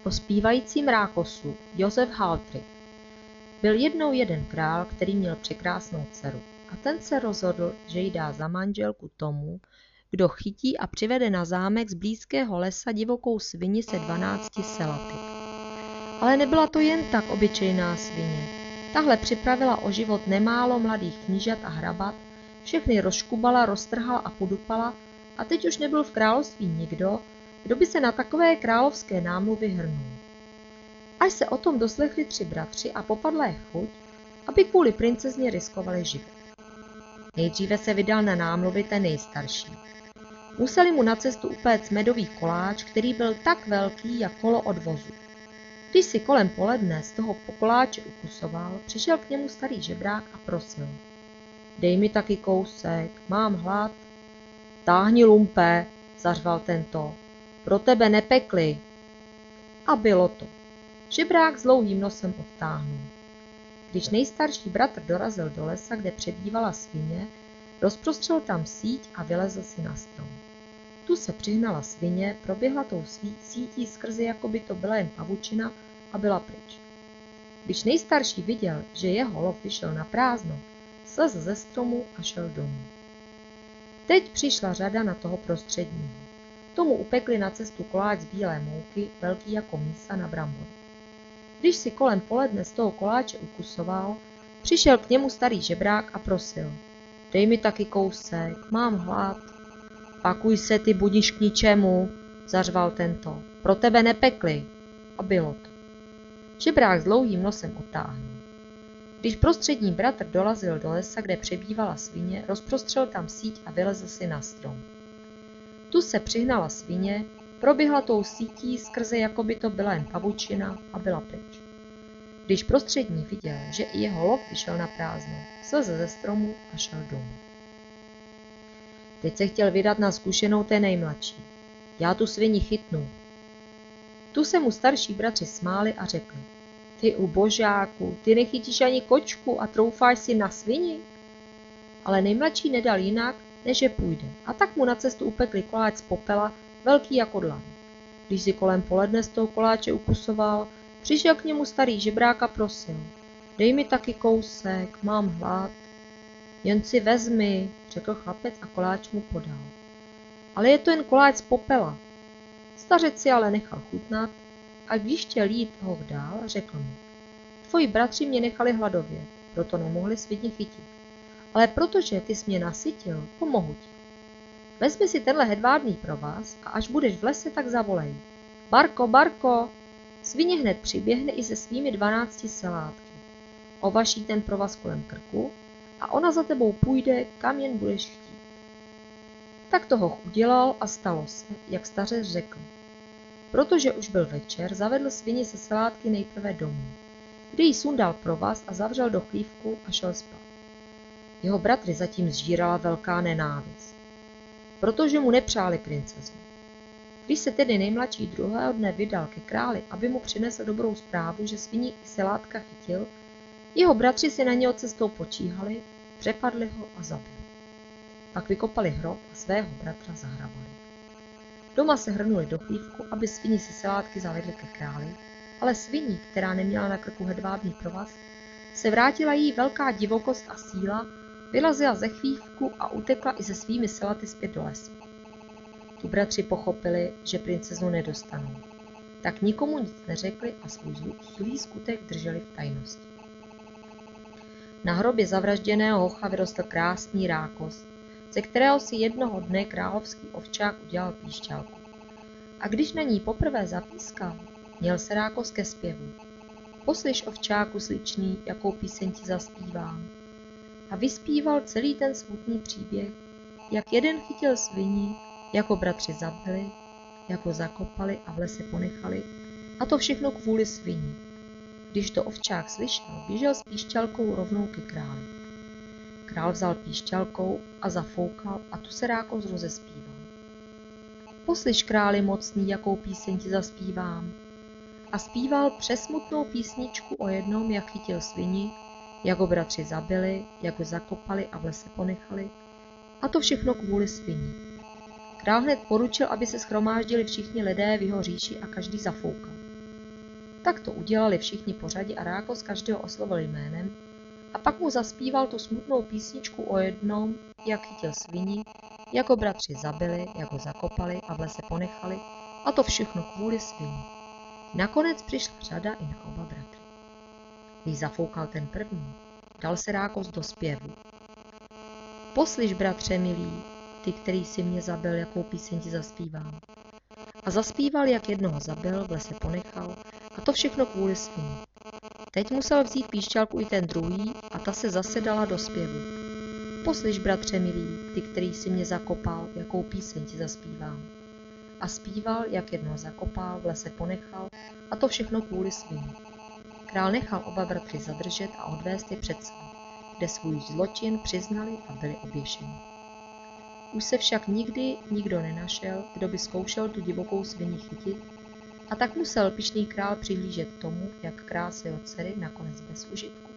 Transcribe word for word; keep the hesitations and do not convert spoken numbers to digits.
O zpívajícím rákosu Josef Haltrich. Byl jednou jeden král, který měl překrásnou dceru. A ten se rozhodl, že ji dá za manželku tomu, kdo chytí a přivede na zámek z blízkého lesa divokou svini se dvanácti selaty. Ale nebyla to jen tak obyčejná svině. Tahle připravila o život nemálo mladých knížat a hrabat, všechny rozškubala, roztrhala a podupala a teď už nebyl v království nikdo, kdo by se na takové královské námluvy hrnul. Až se o tom doslechli tři bratři a popadla je chuť, aby kvůli princezně riskovali život. Nejdříve se vydal na námluvy ten nejstarší. Museli mu na cestu upéct medový koláč, který byl tak velký, jak kolo od vozu. Když si kolem poledne z toho koláče ukusoval, přišel k němu starý žebrák a prosil. Dej mi taky kousek, mám hlad. Táhni, lumpe, zařval tento. Pro tebe nepekli. A bylo to. Žebrák s dlouhým nosem odtáhnul. Když nejstarší bratr dorazil do lesa, kde přebývala svině, rozprostřel tam síť a vylezl si na strom. Tu se přihnala svině, proběhla tou sítí skrze, jako by to byla jen pavučina, a byla pryč. Když nejstarší viděl, že jeho lov vyšel na prázdno, slezl ze stromu a šel domů. Teď přišla řada na toho prostředního. Tomu upekli na cestu koláč z bílé mouky, velký jako mísa na brambory. Když si kolem poledne z toho koláče ukusoval, přišel k němu starý žebrák a prosil. Dej mi taky kousek, mám hlad. Pakuj se, ty budiš k ničemu, zařval tento. Pro tebe nepekli. A bylo to. Žebrák s dlouhým nosem odtáhnul. Když prostřední bratr dolazil do lesa, kde přebývala svině, rozprostřel tam síť a vylezl si na strom. Tu se přihnala svině, proběhla tou sítí skrze, jako by to byla jen pavučina, a byla pryč. Když prostřední viděl, že i jeho lov vyšel na prázdno, slezl ze stromu a šel domů. Teď se chtěl vydat na zkušenou té nejmladší. Já tu svini chytnu. Tu se mu starší bratři smáli a řekli. Ty ubožáku, ty nechytíš ani kočku a troufáš si na svini? Ale nejmladší nedal jinak, než že půjde, a tak mu na cestu upekli koláč z popela, velký jako dlan. Když si kolem poledne z toho koláče ukusoval, přišel k němu starý žebrák a prosil. Dej mi taky kousek, mám hlad. Jen si vezmi, řekl chlapec a koláč mu podal. Ale je to jen koláč z popela. Stařec si ale nechal chutnat a když chtěl jít ho dál, řekl mu. Tvoji bratři mě nechali hladovět, proto nemohli svini chytit. Ale protože ty jsi mě nasytil, pomohu ti. Vezmi si tenhle hedvábný provaz a až budeš v lese, tak zavolej. Barko, Barko! Svině hned přiběhne i se svými dvanácti selátky. Ovaší ten provaz kolem krku a ona za tebou půjde, kam jen budeš chtít. Tak toho udělal a stalo se, jak stařec řekl. Protože už byl večer, zavedl svini se selátky nejprve domů, kde jí sundal provaz a zavřel do chlívku a šel spát. Jeho bratry zatím zžírala velká nenávist, protože mu nepřáli princezu. Když se tedy nejmladší druhého dne vydal ke králi, aby mu přinesl dobrou zprávu, že sviní i selátka chytil, jeho bratři si na něho cestou počíhali, přepadli ho a zabili. Pak vykopali hrob a svého bratra zahrabali. Doma se hrnuli do chlívku, aby sviní se selátky zavedli ke králi, ale sviní, která neměla na krku hedvábný provaz, se vrátila jí velká divokost a síla, vylezla ze chlívku a utekla i se svými selaty zpět do lesa. Tu bratři pochopili, že princezu nedostanou. Tak nikomu nic neřekli a svůj zlý skutek drželi v tajnosti. Na hrobě zavražděného hocha vyrostl krásný rákos, ze kterého si jednoho dne královský ovčák udělal píšťalku. A když na ní poprvé zapískal, měl se rákos ke zpěvu. Poslyš, ovčáku sličný, jakou píseň ti zaspívám. A vyspíval celý ten smutný příběh, jak jeden chytil svini, jako bratři zabili, jako zakopali a v lese ponechali, a to všechno kvůli svini. Když to ovčák slyšel, běžel s píšťalkou rovnou ke králi. Král vzal píšťalkou a zafoukal a tu se rákos rozespíval. Poslyš, králi mocný, jakou píseň ti zaspívám. A zpíval přesmutnou písničku o jednom, jak chytil svini, jak ho bratři zabili, jak ho zakopali a v lese ponechali, a to všechno kvůli svini. Král hned poručil, aby se shromáždili všichni lidé v jeho říši a každý zafoukal. Tak to udělali všichni pořadě a Rákos každého oslovil jménem a pak mu zaspíval tu smutnou písničku o jednom, jak chytil svini, jak ho bratři zabili, jak ho zakopali a v lese ponechali, a to všechno kvůli svini. Nakonec přišla řada i na oba bratry. Když zafoukal ten první, dal se Rákos do zpěvu. Poslyš, bratře milý, ty, který si mě zabil, jakou píseň ti zaspívám. A zaspíval, jak jednoho zabil, v lese ponechal, a to všechno kvůli svini. Teď musel vzít píšťalku i ten druhý a ta se zase dala do zpěvu. Poslyš, bratře milý, ty, který si mě zakopal, jakou píseň ti zaspívám. A zpíval, jak jednoho zakopal, v lese ponechal, a to všechno kvůli svini. Král nechal oba bratry zadržet a odvést je před soud, kde svůj zločin přiznali a byli oběšeni. Už se však nikdy nikdo nenašel, kdo by zkoušel tu divokou svini chytit, a tak musel pyšný král přihlížet tomu, jak král jeho dcery nakonec bez užitku.